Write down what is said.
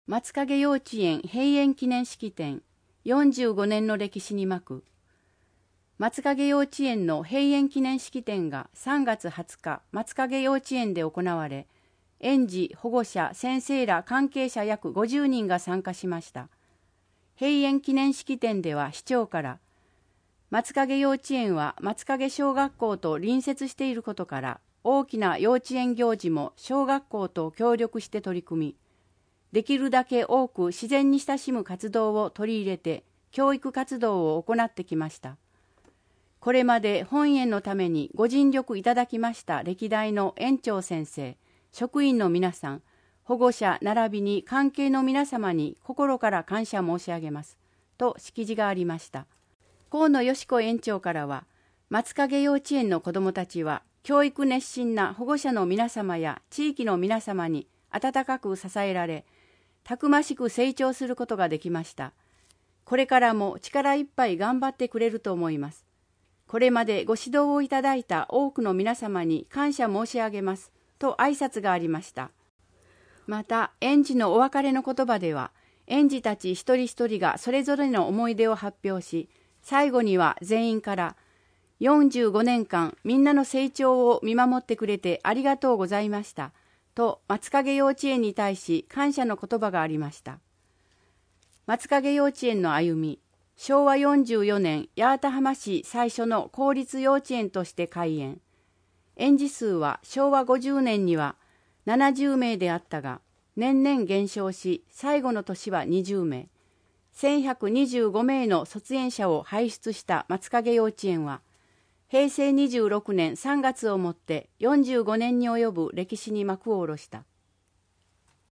松影幼稚園閉園記念式典45年の歴史に幕。松影幼稚園の閉園記念式典が3月20日松影幼稚園で行われ、園児、保護者、先生ら関係者約50人が参加しました。閉園記念式典では市長から、松影幼稚園は松影小学校と隣接していることから、大きな幼稚園行事も小学校と協力して取り組み、できるだけ多く自然に親しむ活動を取り入れて教育活動を行ってきました。これまで本園のためにご尽力いただきました歴代の園長先生、職員の皆さん、保護者並びに関係の皆様に心から感謝申し上げますと式辞がありました。河野よし子園長からは、松影幼稚園の子どもたちは教育熱心な保護者の皆様や地域の皆様に温かく支えられ、たくましく成長することができました。これからも力いっぱい頑張ってくれると思います。これまでご指導をいただいた多くの皆様に感謝申し上げますと挨拶がありました。また、園児のお別れの言葉では、園児たち一人一人がそれぞれの思い出を発表し、最後には全員から45年間みんなの成長を見守ってくれてありがとうございましたと松影幼稚園に対し感謝の言葉がありました。松影幼稚園の歩み、昭和44年八幡浜市最初の公立幼稚園として開園。園児数は昭和50年には70名であったが、年々減少し、最後の年は20名。1125名の卒園者を輩出した松影幼稚園は、平成26年3月をもって45年に及ぶ歴史に幕を下ろした。